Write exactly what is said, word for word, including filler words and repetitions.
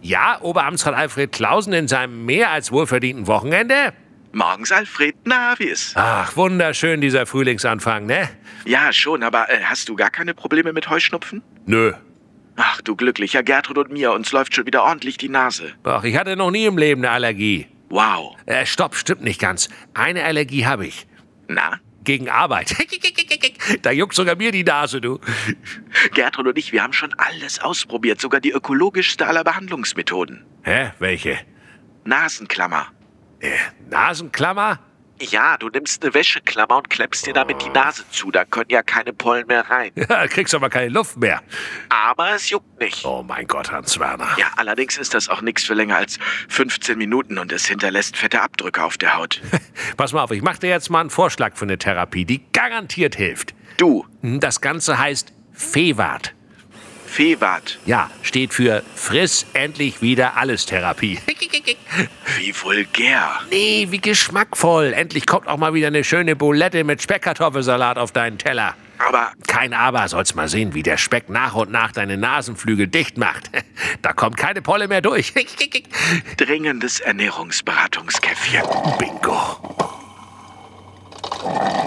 Ja, Oberamtsrat Alfred Clausen in seinem mehr als wohlverdienten Wochenende? Morgens, Alfred. Na, wie ist? Ach, wunderschön, dieser Frühlingsanfang, ne? Ja, schon, aber äh, hast du gar keine Probleme mit Heuschnupfen? Nö. Ach, du Glücklicher, Gertrud und mir, uns läuft schon wieder ordentlich die Nase. Ach, ich hatte noch nie im Leben eine Allergie. Wow. Äh, stopp, stimmt nicht ganz. Eine Allergie habe ich. Na? Gegen Arbeit. Da juckt sogar mir die Nase, du. Gertrud und ich, wir haben schon alles ausprobiert, sogar die ökologischste aller Behandlungsmethoden. Hä, welche? Nasenklammer. Äh, Nasenklammer? Ja, du nimmst eine Wäscheklammer und klemmst dir damit die Nase zu, da können ja keine Pollen mehr rein. Ja, kriegst aber keine Luft mehr. Aber es juckt nicht. Oh mein Gott, Hans-Werner. Ja, allerdings ist das auch nichts für länger als fünfzehn Minuten und es hinterlässt fette Abdrücke auf der Haut. Pass mal auf, ich mach dir jetzt mal einen Vorschlag für eine Therapie, die garantiert hilft. Du, Das Ganze heißt Fewart. Fewart. Ja, steht für Friss endlich wieder alles Therapie. Wie vulgär. Nee, wie geschmackvoll. Endlich kommt auch mal wieder eine schöne Boulette mit Speckkartoffelsalat auf deinen Teller. Aber Kein Aber, sollst mal sehen, wie der Speck nach und nach deine Nasenflügel dicht macht. Da kommt keine Polle mehr durch. dringendes Ernährungsberatungskäffchen. Bingo.